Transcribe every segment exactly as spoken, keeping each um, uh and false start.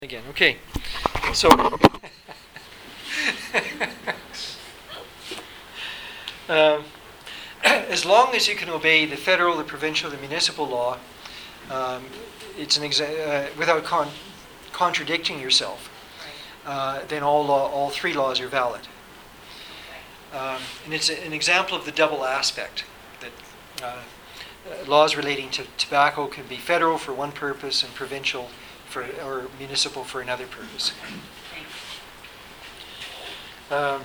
Again, okay. So, um, as long as you can obey the federal, the provincial, the municipal law, um, it's an exa- uh, without con- contradicting yourself, uh, then all law, all three laws are valid. Um, and it's a, an example of the double aspect that uh, uh, laws relating to tobacco can be federal for one purpose and provincial for or municipal for another purpose. Um,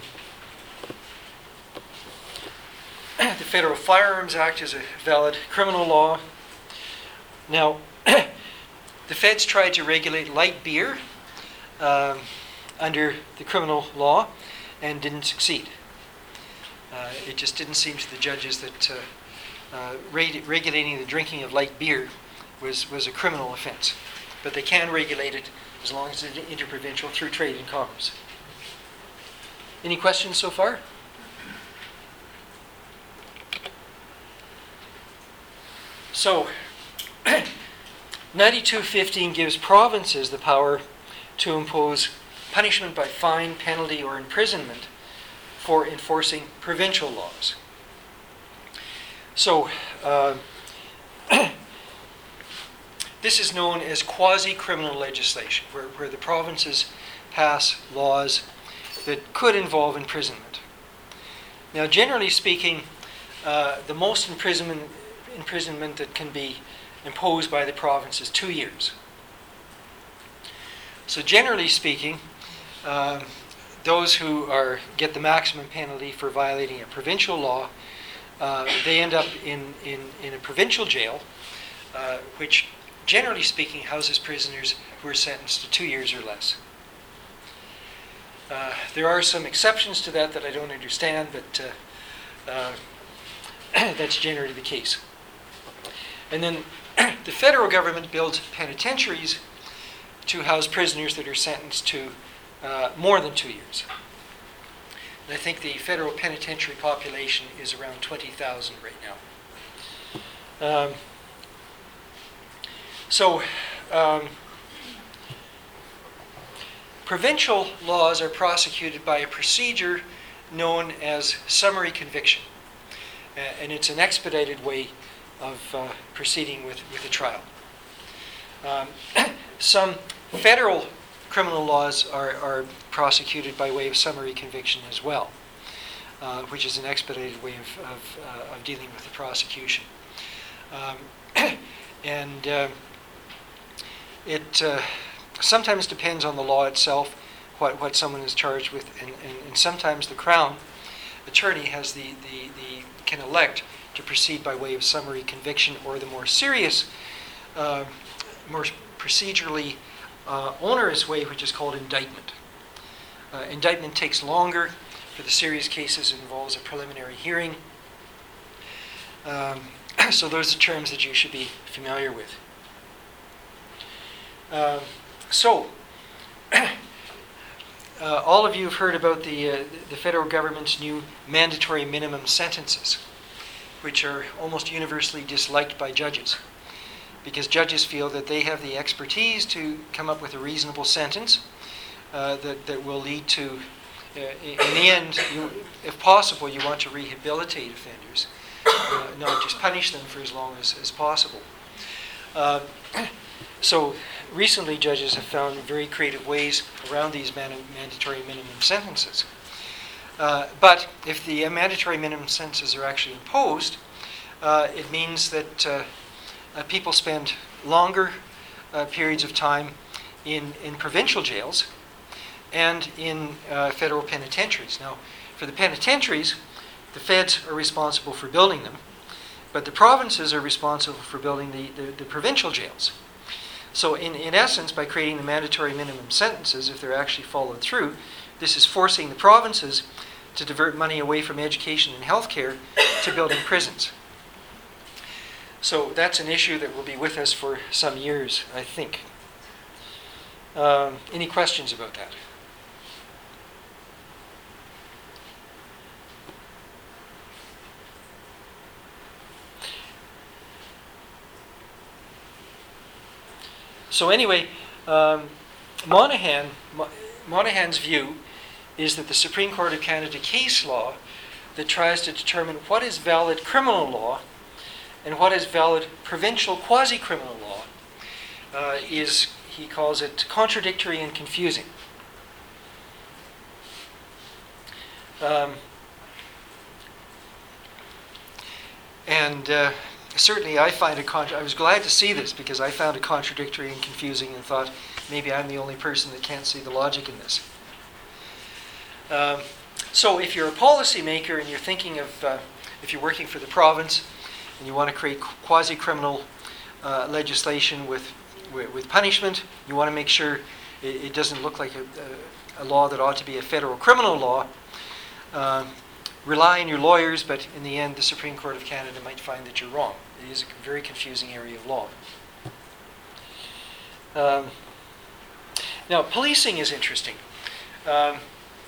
the Federal Firearms Act is a valid criminal law. Now, the feds tried to regulate light beer um, under the criminal law and didn't succeed. Uh, it just didn't seem to the judges that uh, uh, reg- regulating the drinking of light beer was, was a criminal offense. But they can regulate it as long as it's interprovincial through trade and commerce. Any questions so far? So, ninety-two fifteen gives provinces the power to impose punishment by fine, penalty, or imprisonment for enforcing provincial laws. So, uh, this is known as quasi-criminal legislation, where, where the provinces pass laws that could involve imprisonment. Now, generally speaking, uh, the most imprisonment, imprisonment that can be imposed by the province is two years. So generally speaking, uh, those who are get the maximum penalty for violating a provincial law, uh, they end up in, in, in a provincial jail, uh, which generally speaking houses prisoners who are sentenced to two years or less. Uh, there are some exceptions to that that I don't understand, but uh, uh, that's generally the case. And then the federal government builds penitentiaries to house prisoners that are sentenced to uh, more than two years. And I think the federal penitentiary population is around twenty thousand right now. Um, so, um, provincial laws are prosecuted by a procedure known as summary conviction. Uh, and it's an expedited way of uh, proceeding with, with a trial. Um, some federal criminal laws are, are prosecuted by way of summary conviction as well, uh, which is an expedited way of, of, uh, of dealing with the prosecution. Um, and uh, it uh, sometimes depends on the law itself, what, what someone is charged with, and, and, and sometimes the Crown attorney has the, the, the can elect to proceed by way of summary conviction, or the more serious, uh, more procedurally uh, onerous way, which is called indictment. Uh, indictment takes longer. For the serious cases, it involves a preliminary hearing. Um, so those are terms that you should be familiar with. Uh, so, uh, all of you have heard about the, uh, the federal government's new mandatory minimum sentences, which are almost universally disliked by judges, because judges feel that they have the expertise to come up with a reasonable sentence uh, that, that will lead to, uh, in the end, you, if possible, you want to rehabilitate offenders, uh, not just punish them for as long as, as possible. Uh, so recently, judges have found very creative ways around these man- mandatory minimum sentences. Uh, but if the mandatory minimum sentences are actually imposed, uh, it means that uh, uh, people spend longer uh, periods of time in, in provincial jails and in uh, federal penitentiaries. Now, for the penitentiaries, the feds are responsible for building them, but the provinces are responsible for building the, the, the provincial jails. So in, in essence, by creating the mandatory minimum sentences, if they're actually followed through, this is forcing the provinces to divert money away from education and healthcare to building prisons. So that's an issue that will be with us for some years, I think. Um, any questions about that? So anyway, um, Monahan, Mo- Monahan's view is that the Supreme Court of Canada case law that tries to determine what is valid criminal law and what is valid provincial quasi-criminal law uh, is, he calls it, contradictory and confusing. Um, and uh, certainly I find it, contra- I was glad to see this because I found it contradictory and confusing and thought maybe I'm the only person that can't see the logic in this. Um, so if you're a policymaker and you're thinking of, uh, if you're working for the province and you want to create quasi-criminal uh, legislation with, with with punishment, you want to make sure it, it doesn't look like a, a, a law that ought to be a federal criminal law. Uh, rely on your lawyers, but in the end, the Supreme Court of Canada might find that you're wrong. It is a very confusing area of law. Um, now, policing is interesting. Um,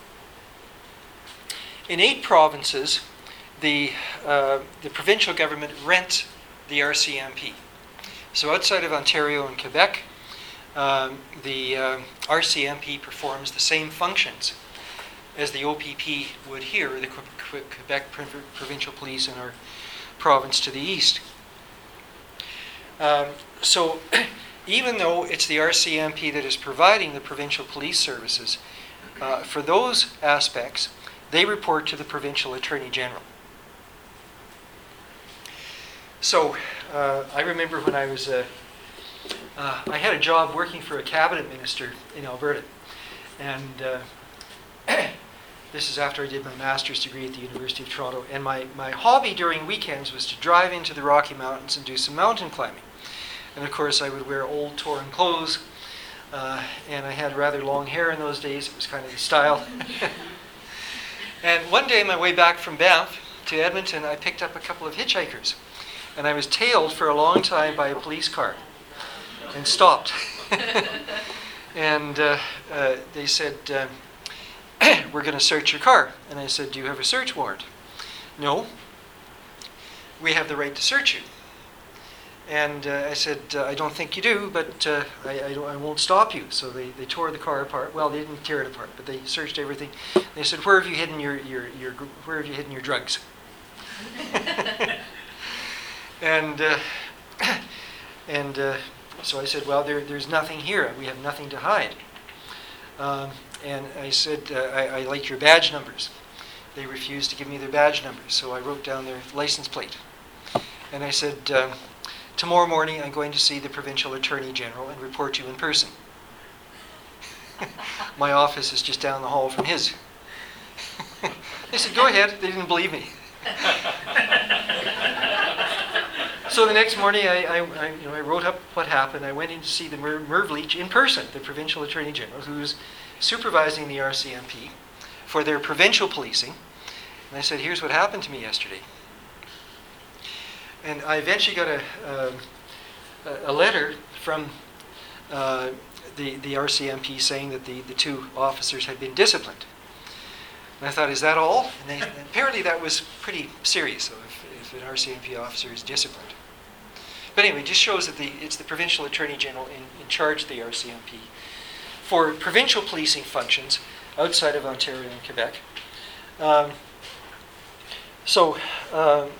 in eight provinces, the uh, the provincial government rents the R C M P. So outside of Ontario and Quebec, um, the uh, R C M P performs the same functions as the O P P would here, the Quebec Provincial Police in our province to the east. Um, so even though it's the R C M P that is providing the provincial police services, uh, for those aspects, they report to the Provincial Attorney General. So uh, I remember when I was, uh, uh, I had a job working for a cabinet minister in Alberta, and uh, this is after I did my master's degree at the University of Toronto, and my, my hobby during weekends was to drive into the Rocky Mountains and do some mountain climbing. And of course I would wear old torn clothes, uh, and I had rather long hair in those days. It was kind of the style. And one day on my way back from Banff to Edmonton, I picked up a couple of hitchhikers, and I was tailed for a long time by a police car and stopped. And uh, uh, they said, uh, we're going to search your car. And I said, do you have a search warrant? No. We have the right to search you. And uh, I said, uh, I don't think you do, but uh, I, I, don't, I won't stop you. So they, they tore the car apart. Well, they didn't tear it apart, but they searched everything. They said, where have you hidden your, your, your where have you hidden your drugs? and uh, and uh, so I said, well, there, there's nothing here. We have nothing to hide. Um, and I said, uh, I, I like your badge numbers. They refused to give me their badge numbers, so I wrote down their license plate. And I said, um, tomorrow morning I'm going to see the Provincial Attorney General and report you in person. My office is just down the hall from his. They said, go ahead. They didn't believe me. So the next morning I, I, I, you know, I wrote up what happened. I went in to see the Mer- Merv Leach in person, the Provincial Attorney General, who's supervising the R C M P for their provincial policing. And I said, here's what happened to me yesterday. And I eventually got a, uh, a letter from uh, the, the R C M P saying that the, the two officers had been disciplined. And I thought, is that all? And, they, and apparently that was pretty serious, so if, if an R C M P officer is disciplined. But anyway, it just shows that the, it's the Provincial Attorney General in, in charge of the R C M P for provincial policing functions outside of Ontario and Quebec. Um, so, um,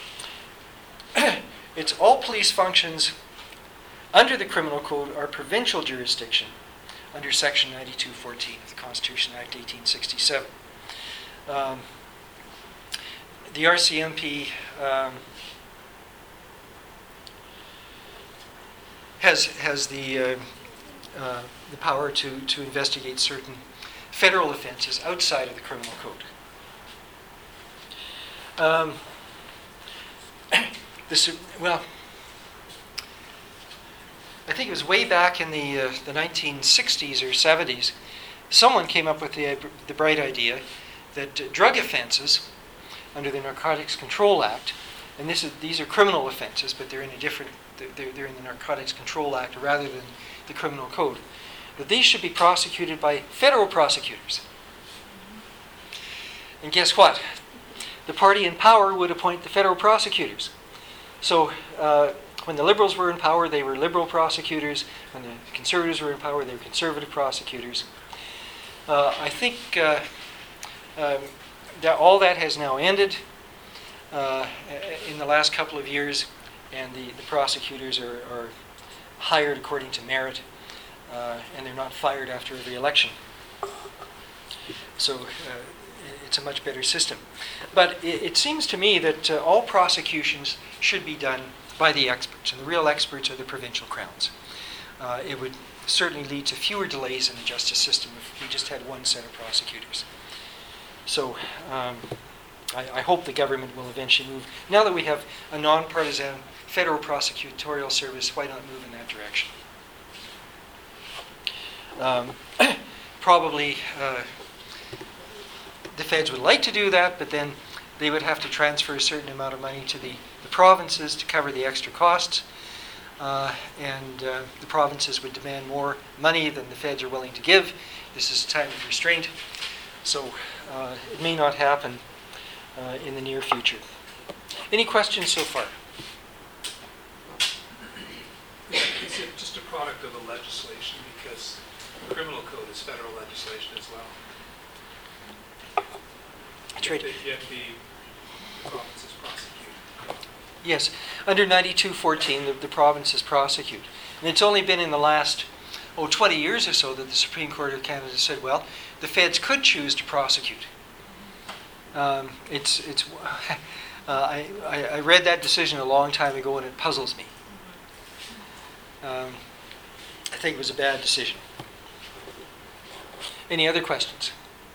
it's all police functions under the Criminal Code are provincial jurisdiction under Section ninety-two fourteen of the Constitution Act eighteen sixty-seven. Um, the R C M P um, has has the uh, uh, the power to to investigate certain federal offenses outside of the Criminal Code. Um, This, well, I think it was way back in the uh, the nineteen sixties or seventies, someone came up with the, uh, the bright idea that uh, drug offenses under the Narcotics Control Act, and this is, these are criminal offenses, but they're in a different, they're, they're in the Narcotics Control Act rather than the Criminal Code, that these should be prosecuted by federal prosecutors. And guess what? The party in power would appoint the federal prosecutors. So uh, when the Liberals were in power, they were Liberal prosecutors. When the Conservatives were in power, they were Conservative prosecutors. Uh, I think uh, um, that all that has now ended uh, in the last couple of years, and the, the prosecutors are, are hired according to merit, uh, and they're not fired after every election. So uh, it's a much better system. But it, it seems to me that uh, all prosecutions should be done by the experts, and the real experts are the provincial crowns. Uh, it would certainly lead to fewer delays in the justice system if we just had one set of prosecutors. So um, I, I hope the government will eventually move. Now that we have a non-partisan federal prosecutorial service, why not move in that direction? Um, probably uh, the feds would like to do that, but then they would have to transfer a certain amount of money to the, the provinces to cover the extra costs. Uh, and uh, the provinces would demand more money than the feds are willing to give. This is a time of restraint, so uh, it may not happen uh, in the near future. Any questions so far? Is it just a product of the legislation, because the criminal code is federal legislation as well? That's right. Yet the, yet the, the provinces prosecute. Yes, under ninety-two fourteen, the, the provinces prosecute. And it's only been in the last, oh, twenty years or so that the Supreme Court of Canada said, well, the feds could choose to prosecute. Um, it's, it's, uh, I, I, I read that decision a long time ago, and it puzzles me. Um, I think it was a bad decision. Any other questions?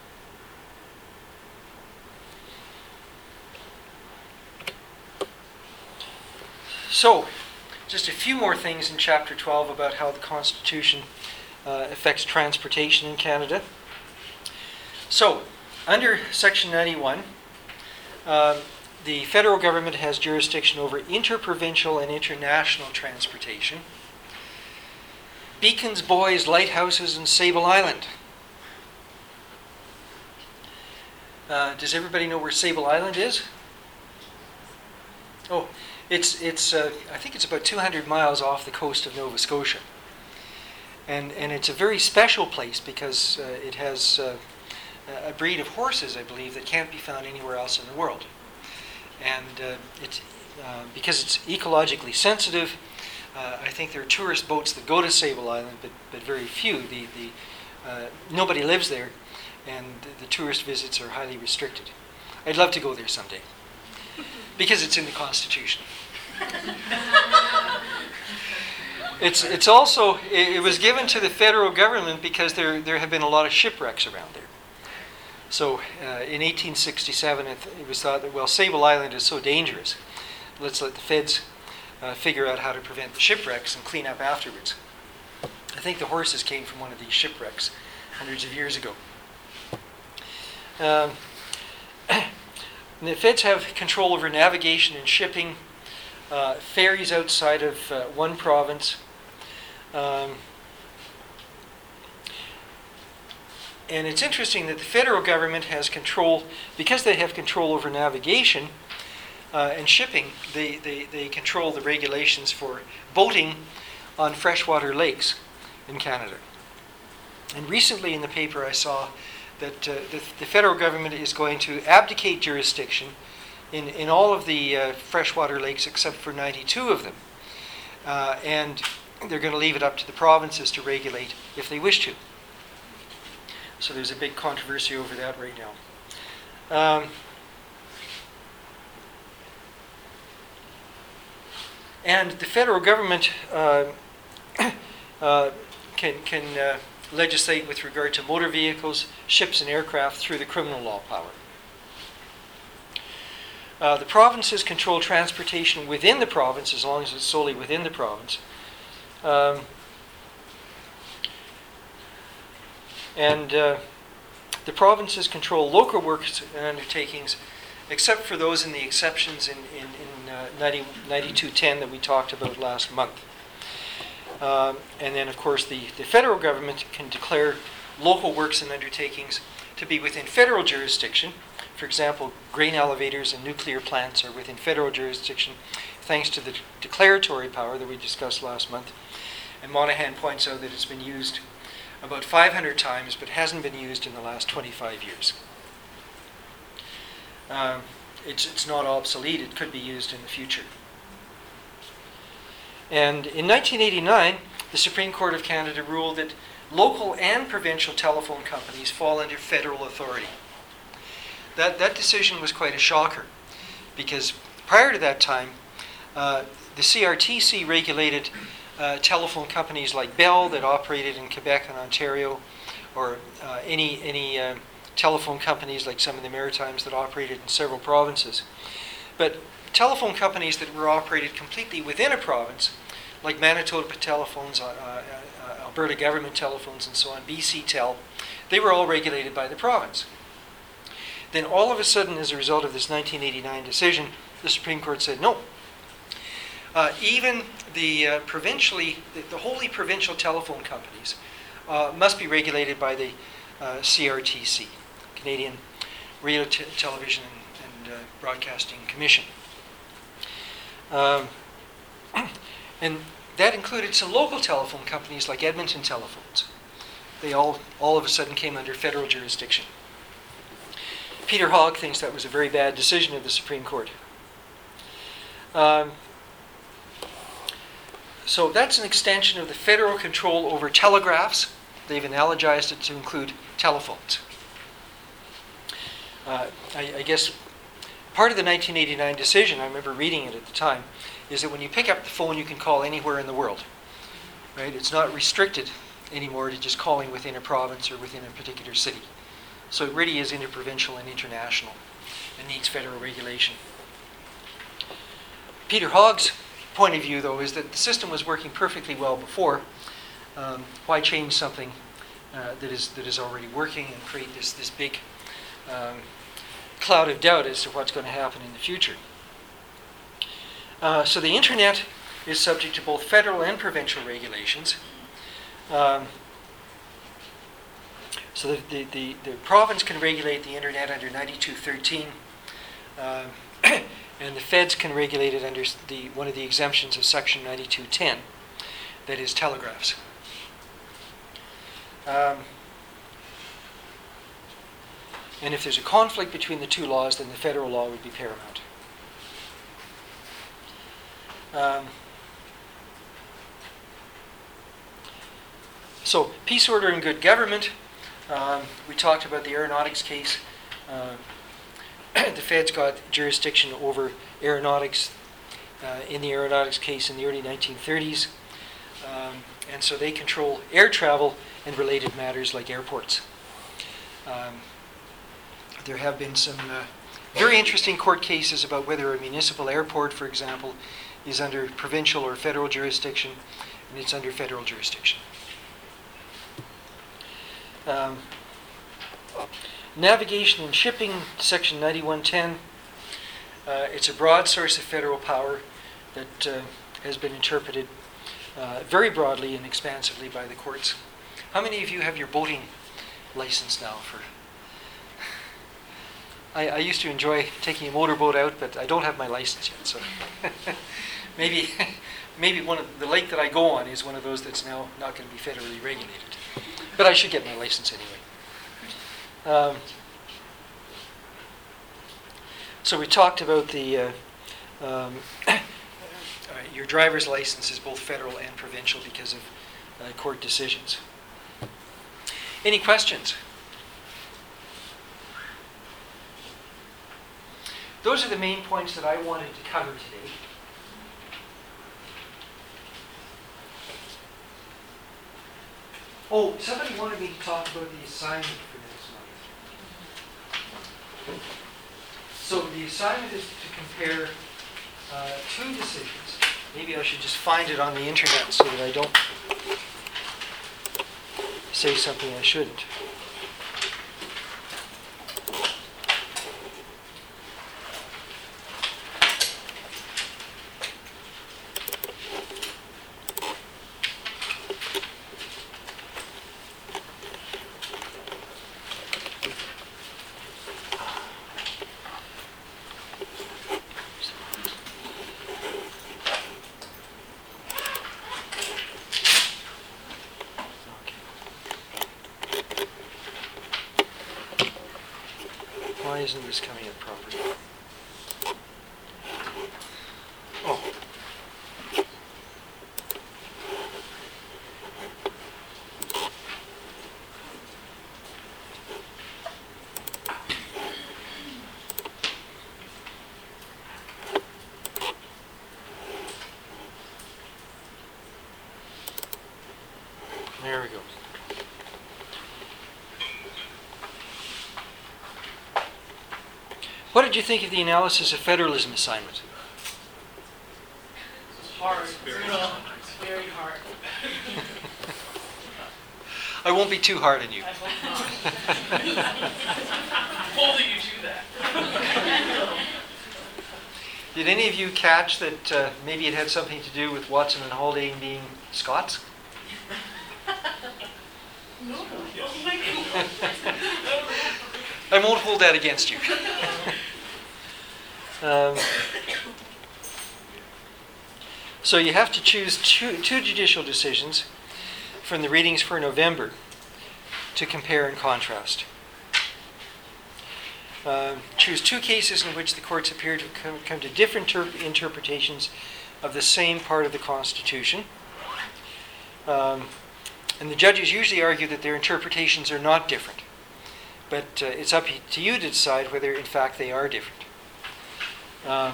So, just a few more things in Chapter twelve about how the Constitution uh, affects transportation in Canada. So, under Section ninety-one, uh, the federal government has jurisdiction over interprovincial and international transportation. Beacons, buoys, lighthouses, and Sable Island. Uh, does everybody know where Sable Island is? Oh, it's it's. Uh, I think it's about two hundred miles off the coast of Nova Scotia, and and it's a very special place because uh, it has uh, a breed of horses, I believe, that can't be found anywhere else in the world, and uh, it's uh, because it's ecologically sensitive. Uh, I think there are tourist boats that go to Sable Island, but but very few. The the uh, nobody lives there, and the, the tourist visits are highly restricted. I'd love to go there someday, because it's in the Constitution. it's it's also it, it was given to the federal government because there there have been a lot of shipwrecks around there. So uh, in eighteen sixty-seven, it, it was thought that, well, Sable Island is so dangerous, let's let the feds uh, figure out how to prevent the shipwrecks and clean up afterwards. I think the horses came from one of these shipwrecks hundreds of years ago. Um, And the feds have control over navigation and shipping, uh, ferries outside of uh, one province. Um, and it's interesting that the federal government has control, because they have control over navigation uh, and shipping, they, they, they control the regulations for boating on freshwater lakes in Canada. And recently in the paper I saw that uh, the, the federal government is going to abdicate jurisdiction in, in all of the uh, freshwater lakes except for ninety-two of them. Uh, and they're going to leave it up to the provinces to regulate if they wish to. So there's a big controversy over that right now. Um, and the federal government uh, uh, can, can uh, legislate with regard to motor vehicles, ships, and aircraft through the criminal law power. Uh, the provinces control transportation within the province as long as it's solely within the province. Um, and uh, the provinces control local works and undertakings, except for those in the exceptions in, in, in uh, ninety-two ten that we talked about last month. Um, and then, of course, the, the federal government can declare local works and undertakings to be within federal jurisdiction, For example, grain elevators and nuclear plants are within federal jurisdiction thanks to the d- declaratory power that we discussed last month. And Monahan points out that it's been used about five hundred times, but hasn't been used in the last twenty-five years. Um, it's, it's not obsolete, it could be used in the future. And in nineteen eighty-nine, the Supreme Court of Canada ruled that local and provincial telephone companies fall under federal authority. That, that decision was quite a shocker, because prior to that time, uh, the C R T C regulated uh, telephone companies like Bell that operated in Quebec and Ontario, or uh, any, any uh, telephone companies like some of the Maritimes that operated in several provinces. But telephone companies that were operated completely within a province, like Manitoba Telephones, uh, uh, uh, Alberta Government Telephones, and so on, B C Tel, they were all regulated by the province. Then all of a sudden, as a result of this nineteen eighty-nine decision, the Supreme Court said, no, uh, even the uh, provincially, the, the wholly provincial telephone companies uh, must be regulated by the uh, C R T C, Canadian Radio, T- Television and, and uh, Broadcasting Commission. Um, and that included some local telephone companies like Edmonton Telephones. They all, all of a sudden came under federal jurisdiction. Peter Hogg thinks that was a very bad decision of the Supreme Court. Um, so that's an extension of the federal control over telegraphs. They've analogized it to include telephones. Uh, I, I guess part of the nineteen eighty-nine decision, I remember reading it at the time, is that when you pick up the phone, you can call anywhere in the world. Right? It's not restricted anymore to just calling within a province or within a particular city. So it really is interprovincial and international and needs federal regulation. Peter Hogg's point of view, though, is that the system was working perfectly well before. Um, why change something uh, that is that is already working and create this, this big um, cloud of doubt as to what's going to happen in the future? Uh, so the Internet is subject to both federal and provincial regulations. Um, So the, the, the, the province can regulate the Internet under ninety-two thirteen, uh, and the feds can regulate it under the, one of the exemptions of Section ninety-two ten, that is telegraphs. Um, and if there's a conflict between the two laws, then the federal law would be paramount. Um, so, peace, order, and good government. Um, we talked about the aeronautics case. Uh, the feds got jurisdiction over aeronautics uh, in the aeronautics case in the early nineteen thirties. Um, and so they control air travel and related matters like airports. Um, there have been some uh, very interesting court cases about whether a municipal airport, for example, is under provincial or federal jurisdiction, and it's under federal jurisdiction. Um, navigation and shipping, Section ninety-one ten. Uh, it's a broad source of federal power that uh, has been interpreted uh, very broadly and expansively by the courts. How many of you have your boating license now? For I, I used to enjoy taking a motorboat out, but I don't have my license yet. So maybe, maybe one of the lake that I go on is one of those that's now not going to be federally regulated. But I should get my license anyway. Um, so we talked about the uh, um, uh, your driver's license is both federal and provincial because of uh, court decisions. Any questions? Those are the main points that I wanted to cover today. Oh, somebody wanted me to talk about the assignment for next month. So the assignment is to compare uh, two decisions. Maybe I should just find it on the internet so that I don't say something I shouldn't. Why isn't this coming up properly? Oh. There we go. What did you think of the analysis of federalism assignment? It's hard. Very You know, hard. it's very hard. I won't be too hard on you. I hope not. Holding you to that. Did any of you catch that uh, maybe it had something to do with Watson and Haldane being Scots? No. Oh my God. I won't hold that against you. um, so you have to choose two, two judicial decisions from the readings for November to compare and contrast. Uh, choose two cases in which the courts appear to come, come to different ter- interpretations of the same part of the Constitution. Um, and the judges usually argue that their interpretations are not different. But uh, it's up to you to decide whether, in fact, they are different. Um,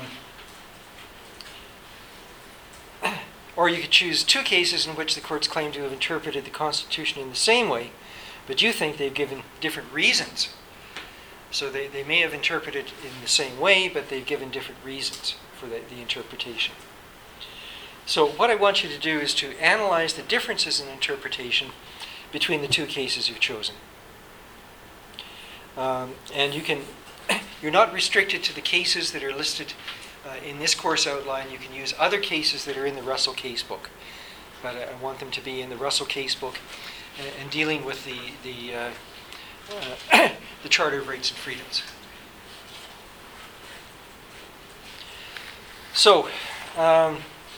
or you could choose two cases in which the courts claim to have interpreted the Constitution in the same way, but you think they've given different reasons. So they, they may have interpreted in the same way, but they've given different reasons for the, the interpretation. So what I want you to do is to analyze the differences in interpretation between the two cases you've chosen. Um, and you can, you're not restricted to the cases that are listed uh, in this course outline. You can use other cases that are in the Russell Casebook. But I, I want them to be in the Russell Casebook and, and dealing with the, the, uh, uh, the Charter of Rights and Freedoms. So, um,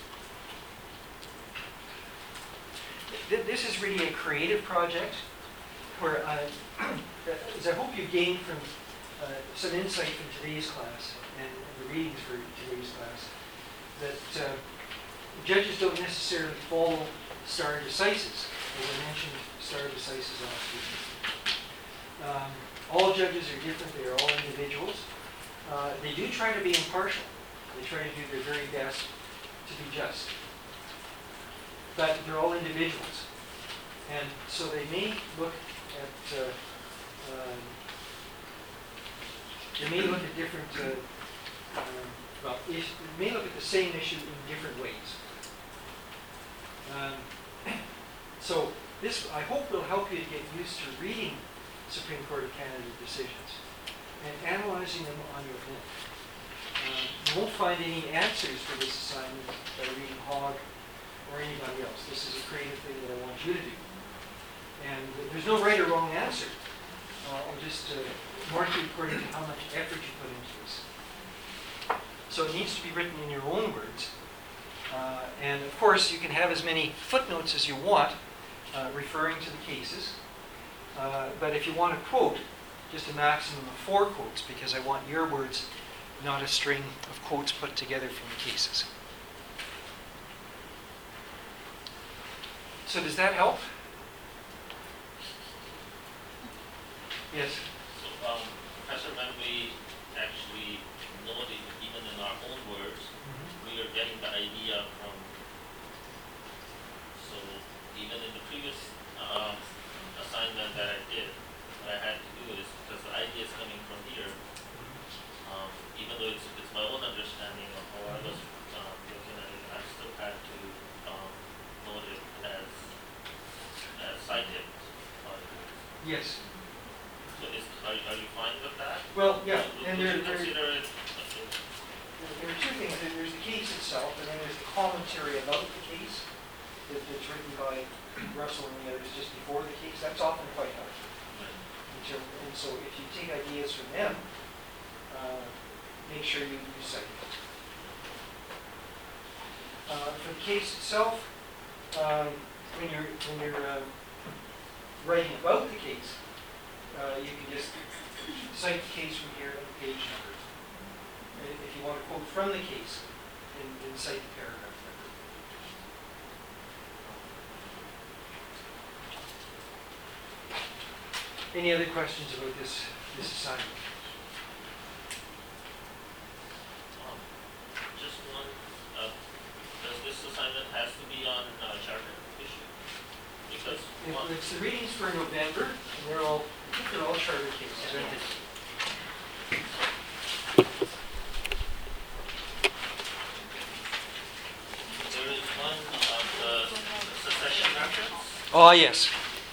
th- this is really a creative project where I, as I hope you gained from uh, some insight from today's class and the readings for today's class, that uh, judges don't necessarily follow stare decisis. As I mentioned, stare decisis last week. Um, all judges are different. They are all individuals. Uh, they do try to be impartial. They try to do their very best to be just. But they're all individuals. And so they may look at uh, um, they may look at different uh, um, well, is, they may look at the same issue in different ways. Um, so this, I hope, will help you to get used to reading Supreme Court of Canada decisions and analyzing them on your own. Um, you won't find any answers for this assignment by reading Hogg or anybody else. This is a creative thing that I want you to do. And there's no right or wrong answer. Uh, I'll just uh, mark you according to how much effort you put into this. So it needs to be written in your own words. Uh, and of course, you can have as many footnotes as you want, uh, referring to the cases. Uh, but if you want to quote, just a maximum of four quotes, because I want your words, not a string of quotes put together from the cases. So does that help? Yes. So, um, Professor, when we actually noted, even in our own words, Mm-hmm. we are getting the idea from, so even in the previous um, assignment that I did, what I had to do is, because the idea is coming from here, um, even though it's, it's my own understanding of how I was um, looking at it, I still had to um, note it as, as cited. Yes. So is, are, are you fine with that? Well, yeah, Would- and would there, you there, consider it, okay. there are two things. There- There's the case itself, and then there's the commentary about the case that, that's written by Russell and the others just before the case. That's often quite helpful. And so, and so if you take ideas from them, uh, make sure you, you cite it. Uh, for the case itself, um, when you're, when you're uh, writing about the case, uh, you can just cite the case from here and the page number. And if you want to quote from the case, then, then cite the paragraph number. Any other questions about this, this assignment? Um, Just one, uh, does this assignment has to be on uh, charter issue? Because If one, it's the readings for November, and they're all, I think they're all charter cases, aren't they? there is one of the secession reference. Oh, yes.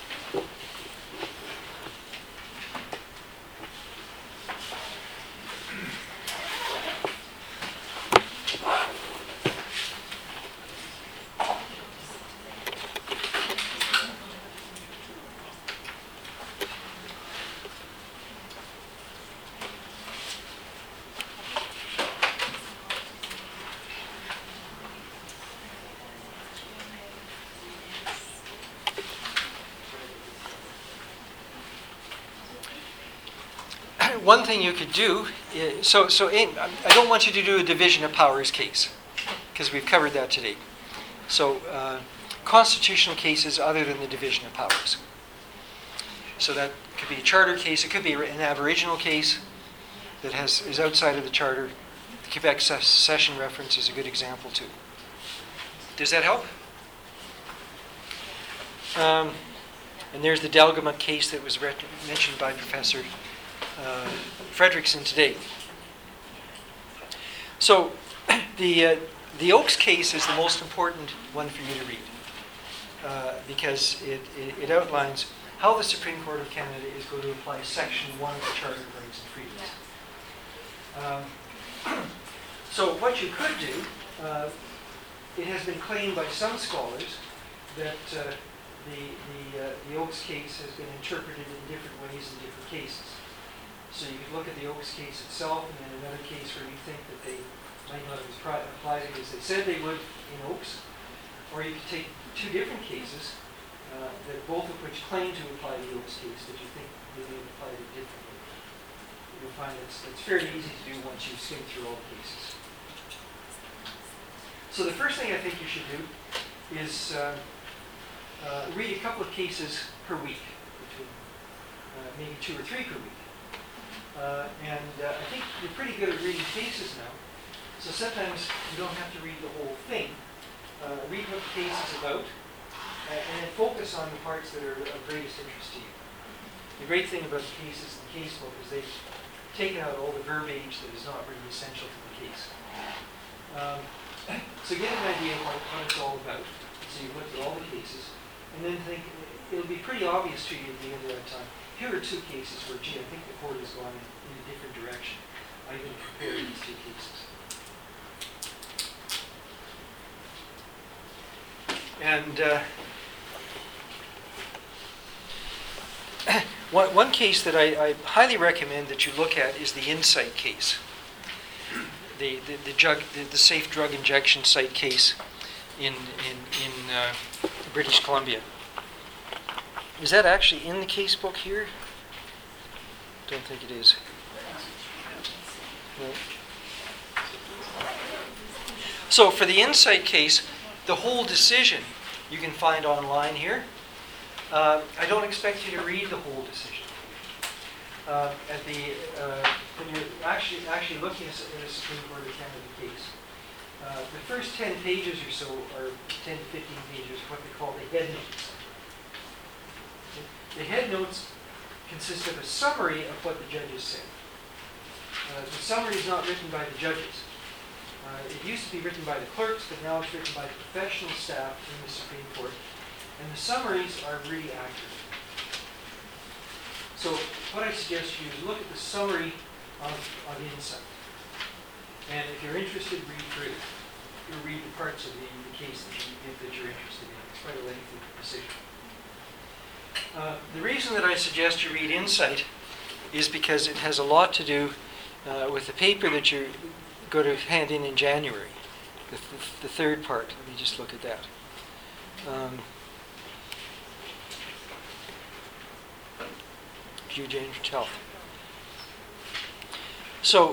One thing you could do, is, so, so in, I don't want you to do a division of powers case, because we've covered that today. So, uh, constitutional cases other than the division of powers. So that could be a charter case, it could be an aboriginal case that has is outside of the charter. The Quebec secession reference is a good example too. Does that help? Um, and there's the Delgamuc case that was ret- mentioned by Professor uh, Fredrickson today. So the uh, the Oakes case is the most important one for you to read uh, because it, it, it outlines how the Supreme Court of Canada is going to apply Section one of the Charter of Rights and Freedoms. Um, so what you could do, uh, it has been claimed by some scholars that uh, the, the, uh, the Oakes case has been interpreted in different ways in different cases. So you could look at the Oakes case itself and then another case where you think that they might not have pri- applied it as they said they would in Oakes. Or you could take two different cases, uh, that both of which claim to apply the Oakes case, that you think they may have applied it differently. You'll find it's, it's fairly easy to do once you skim through all the cases. So the first thing I think you should do is uh, uh, read a couple of cases per week, between uh, maybe two or three per week. Uh, and uh, I think you're pretty good at reading cases now. So sometimes you don't have to read the whole thing. Uh, read what the case is about, uh, and then focus on the parts that are of greatest interest to you. The great thing about the cases in the casebook is they've taken out all the verbiage that is not really essential to the case. Um, so get an idea of what, what it's all about. So you've looked at all the cases, and then think, it'll be pretty obvious to you at the end of that time. Here are two cases where, gee, I think the court has gone in, in a different direction. I can compare these two cases. And uh, one, one case that I, I highly recommend that you look at is the Insight case. The the, the, drug, the the safe drug injection site case in in in uh, British Columbia. Is that actually in the case book here? Don't think it is. No. So for the Insight case, the whole decision you can find online here. Uh, I don't expect you to read the whole decision. Uh, at the uh, when you're actually actually looking at a Supreme Court of Canada case, uh, the first ten pages or so, or ten to fifteen pages, what they call the head notes. The head notes consist of a summary of what the judges said. Uh, the summary is not written by the judges. Uh, it used to be written by the clerks, but now it's written by the professional staff in the Supreme Court. And the summaries are really accurate. So what I suggest you is look at the summary of, of Insight. And if you're interested, read through it. You'll read the parts of the, the case that, you, that you're interested in. It's quite a lengthy decision. Uh, the reason that I suggest you read Insight is because it has a lot to do uh, with the paper that you're going to hand in in January, the, the, the third part. Let me just look at that. Um, Hugh James Health. So,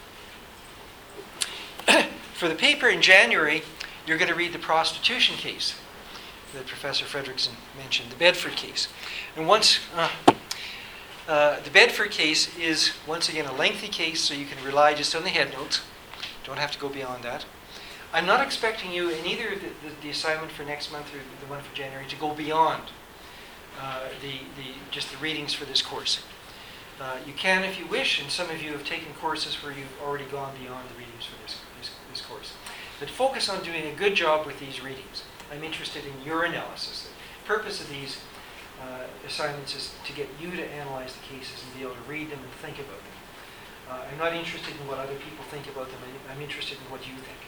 for the paper in January, you're going to read the prostitution case that Professor Fredrickson mentioned, the Bedford case. And once, uh, uh, the Bedford case is, once again, a lengthy case, so you can rely just on the headnotes. Don't have to go beyond that. I'm not expecting you in either the, the, the assignment for next month or the one for January to go beyond uh, the, the, just the readings for this course. Uh, you can if you wish, and some of you have taken courses where you've already gone beyond the readings for this, this, this course. But focus on doing a good job with these readings. I'm interested in your analysis. The purpose of these uh, assignments is to get you to analyze the cases and be able to read them and think about them. Uh, I'm not interested in what other people think about them. I- I'm interested in what you think.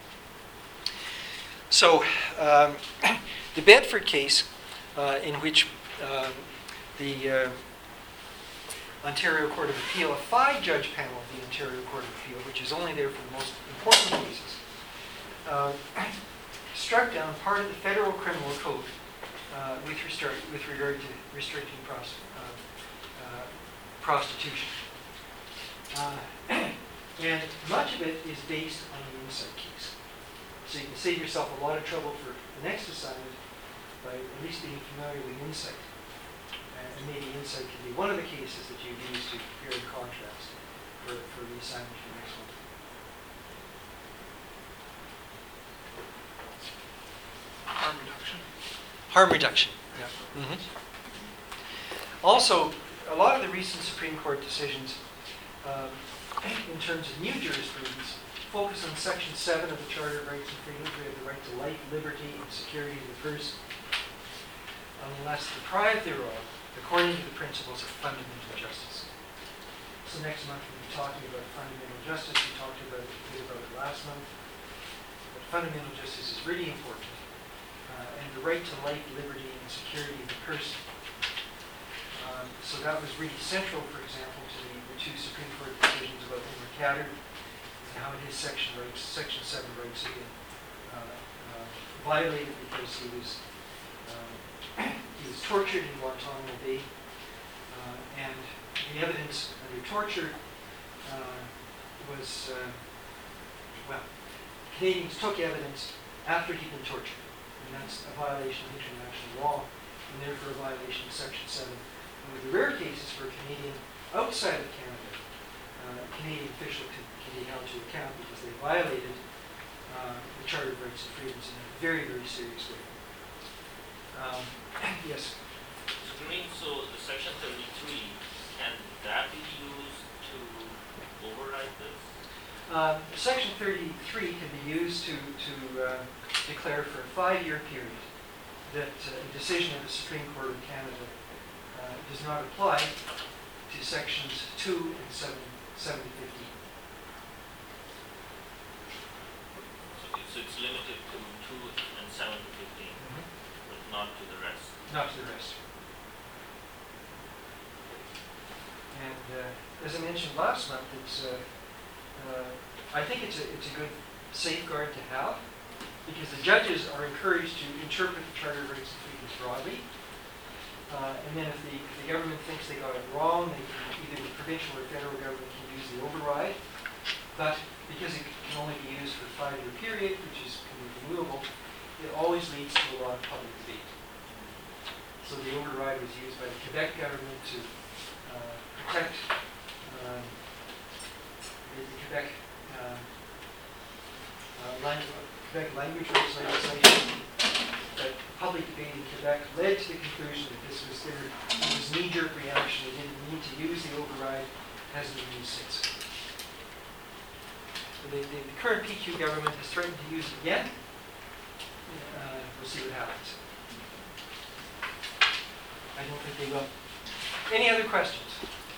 So, um, the Bedford case, uh, in which um, the uh, Ontario Court of Appeal, a five-judge panel of the Ontario Court of Appeal, which is only there for the most important cases, uh, struck down part of the federal criminal code uh, with, restart, with regard to restricting pros- uh, uh, prostitution. Uh, and much of it is based on the Insight case. So you can save yourself a lot of trouble for the next assignment by at least being familiar with Insight. Uh, and maybe Insight can be one of the cases that you use to compare and contrast for, for the assignment for next month. Harm reduction. Harm reduction. Yeah. Mm-hmm. Also, a lot of the recent Supreme Court decisions, um, in terms of new jurisprudence, focus on Section seven of the Charter of Rights and Freedoms. We have the right to life, liberty, and security of the person, unless deprived thereof, according to the principles of fundamental justice. So next month we'll be talking about fundamental justice. We talked about it, a bit about it last month. But fundamental justice is really important. Uh, and the right to life, liberty, and security of the person. Um, so that was really central, for example, to the, the two Supreme Court decisions about Omar Khadr and how his section rights, Section seven rights had been uh, uh, violated because he was uh, he was tortured in Guantanamo Bay, uh, and the evidence under torture uh, was uh, well, Canadians took evidence after he'd been tortured. And that's a violation of international law, and therefore a violation of Section seven. And with the rare cases for a Canadian outside of Canada, uh, a Canadian official can, can be held to account because they violated uh, the Charter of Rights and Freedoms in a very, very serious way. Um, yes? So you mean, so the section thirty-three, can that be used to override this? Uh, Section thirty-three can be used to, to uh, declare for a five-year period that uh, a decision of the Supreme Court of Canada uh, does not apply to Sections two and seven, seven to fifteen. So it's, so it's limited to two and seven to fifteen, but not to the rest. Not to the rest. And uh, as I mentioned last month, it's uh, uh, I think it's a it's a good safeguard to have, because the judges are encouraged to interpret the Charter of Rights and Freedoms broadly. Uh, and then if the, if the government thinks they got it wrong, they can, either the provincial or federal government can use the override. But because it can only be used for a five-year period, which is can be renewable, it always leads to a lot of public debate. So the override was used by the Quebec government to uh, protect um, the, the Quebec uh, uh, language. Quebec language legislation, that public debate in Quebec led to the conclusion that this was their it was knee-jerk reaction. They didn't need to use the override. It hasn't been used since. So the, the, the current P Q government has threatened to use it again. Uh, we'll see what happens. I don't think they will. Any other questions?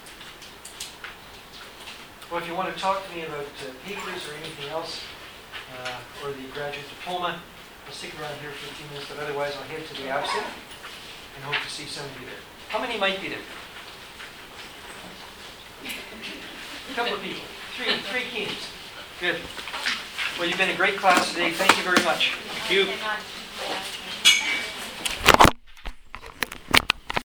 Well, if you want to talk to me about uh, papers or anything else, Uh, or the graduate diploma, I'll stick around here for a few minutes, but otherwise I'll head to the absent and hope to see some of you there. How many might be there? A couple of people. Three, three teams. Good. Well, you've been a great class today. Thank you very much. Thank you.